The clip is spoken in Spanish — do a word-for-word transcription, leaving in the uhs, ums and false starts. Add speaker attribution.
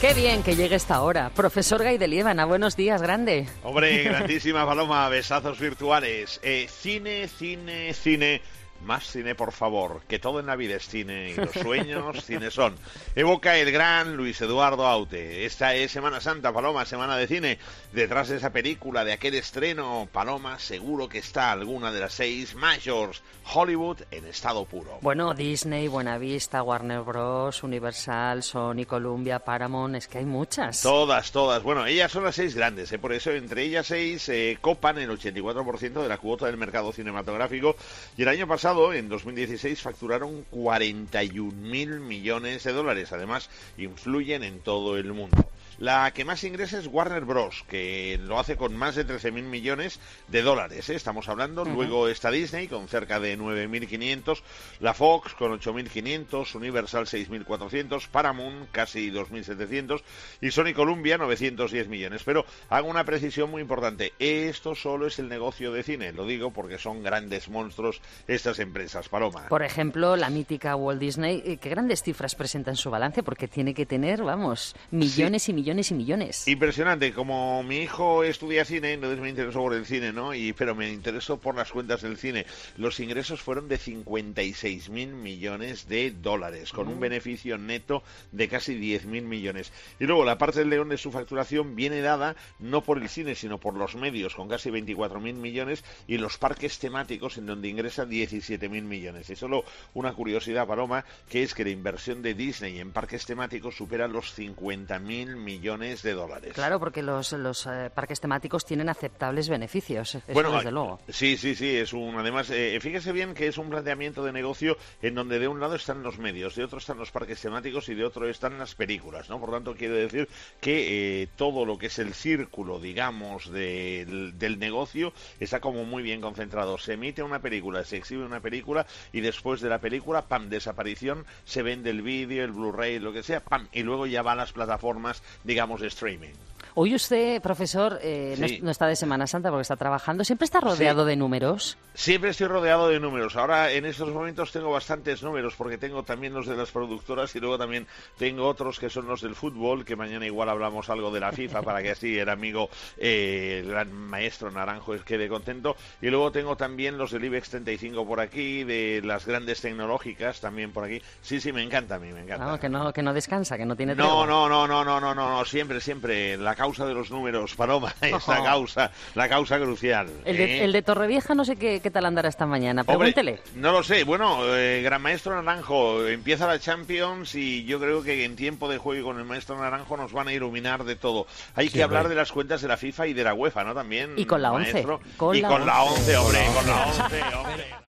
Speaker 1: Qué bien que llegue esta hora. Profesor Gay de Liébana, buenos días, grande.
Speaker 2: Hombre, grandísima Paloma, besazos virtuales. Eh, cine, cine, cine. Más cine, por favor, que todo en la vida es cine y los sueños cine son. Evoca el gran Luis Eduardo Aute. Esta es Semana Santa, Paloma, semana de cine. Detrás de esa película, de aquel estreno, Paloma, seguro que está alguna de las seis majors. Hollywood en estado puro.
Speaker 1: Bueno, Disney, Buenavista, Warner Bros, Universal, Sony, Columbia, Paramount, es que hay muchas.
Speaker 2: Todas, todas. Bueno, ellas son las seis grandes, ¿eh? Por eso entre ellas seis eh, copan el ochenta y cuatro por ciento de la cuota del mercado cinematográfico y el año pasado, en dos mil dieciséis, facturaron cuarenta y un mil millones de dólares. Además, influyen en todo el mundo. La que más ingresa es Warner Bros, que lo hace con más de trece mil millones de dólares, ¿eh? Estamos hablando. Uh-huh. Luego está Disney, con cerca de nueve mil quinientos, la Fox, con ocho mil quinientos, Universal, seis mil cuatrocientos, Paramount, casi dos mil setecientos, y Sony Columbia, novecientos diez millones. Pero hago una precisión muy importante. Esto solo es el negocio de cine. Lo digo porque son grandes monstruos estas empresas, Paloma.
Speaker 1: Por ejemplo, la mítica Walt Disney, ¿qué grandes cifras presenta en su balance? Porque tiene que tener, vamos, millones sí. y millones Millones y millones.
Speaker 2: Impresionante. Como mi hijo estudia cine, entonces me interesó por el cine, ¿no? Y pero me interesó por las cuentas del cine. Los ingresos fueron de cincuenta y seis mil millones de dólares, con mm. un beneficio neto de casi diez mil millones. Y luego la parte del león de su facturación viene dada no por el cine, sino por los medios, con casi veinticuatro mil millones, y los parques temáticos, en donde ingresa diecisiete mil millones. Y solo una curiosidad, Paloma, que es que la inversión de Disney en parques temáticos supera los cincuenta mil millones de dólares.
Speaker 1: Claro, porque los, los eh, parques temáticos tienen aceptables beneficios, eso
Speaker 2: bueno,
Speaker 1: desde luego.
Speaker 2: Sí, sí, sí, es un, además, eh, fíjese bien que es un planteamiento de negocio en donde de un lado están los medios, de otro están los parques temáticos y de otro están las películas, ¿no? Por tanto, quiere decir que eh, todo lo que es el círculo, digamos, de, del, del negocio está como muy bien concentrado. Se emite una película, se exhibe una película y después de la película, pam, desaparición, se vende el vídeo, el Blu-ray, lo que sea, pam, y luego ya va a las plataformas, digamos, de streaming.
Speaker 1: Hoy usted, profesor, eh, sí. no, no está de Semana Santa porque está trabajando. ¿Siempre está rodeado sí. de números?
Speaker 2: Siempre estoy rodeado de números. Ahora, en estos momentos, tengo bastantes números porque tengo también los de las productoras y luego también tengo otros que son los del fútbol, que mañana igual hablamos algo de la FIFA para que así el amigo, eh, el gran maestro Naranjo quede contento. Y luego tengo también los del IBEX treinta y cinco por aquí, de las grandes tecnológicas también por aquí. Sí, sí, me encanta a mí, me encanta.
Speaker 1: No, que no, que no descansa, que no tiene
Speaker 2: No, no, no, no, no, no, no, no, siempre, siempre. La causa de los números, Paloma, es la causa, la causa crucial.
Speaker 1: El de,
Speaker 2: ¿eh?
Speaker 1: el de Torrevieja no sé qué, qué tal andará esta mañana, pregúntele.
Speaker 2: Hombre, no lo sé, bueno, eh, gran maestro Naranjo, empieza la Champions y yo creo que en tiempo de juego y con el maestro Naranjo nos van a iluminar de todo. Hay sí, que hablar hombre. de las cuentas de la FIFA y de la UEFA, ¿no? También.
Speaker 1: Y con la
Speaker 2: maestro.
Speaker 1: once. Con
Speaker 2: y
Speaker 1: la
Speaker 2: con
Speaker 1: once.
Speaker 2: la once, hombre, con la once, hombre.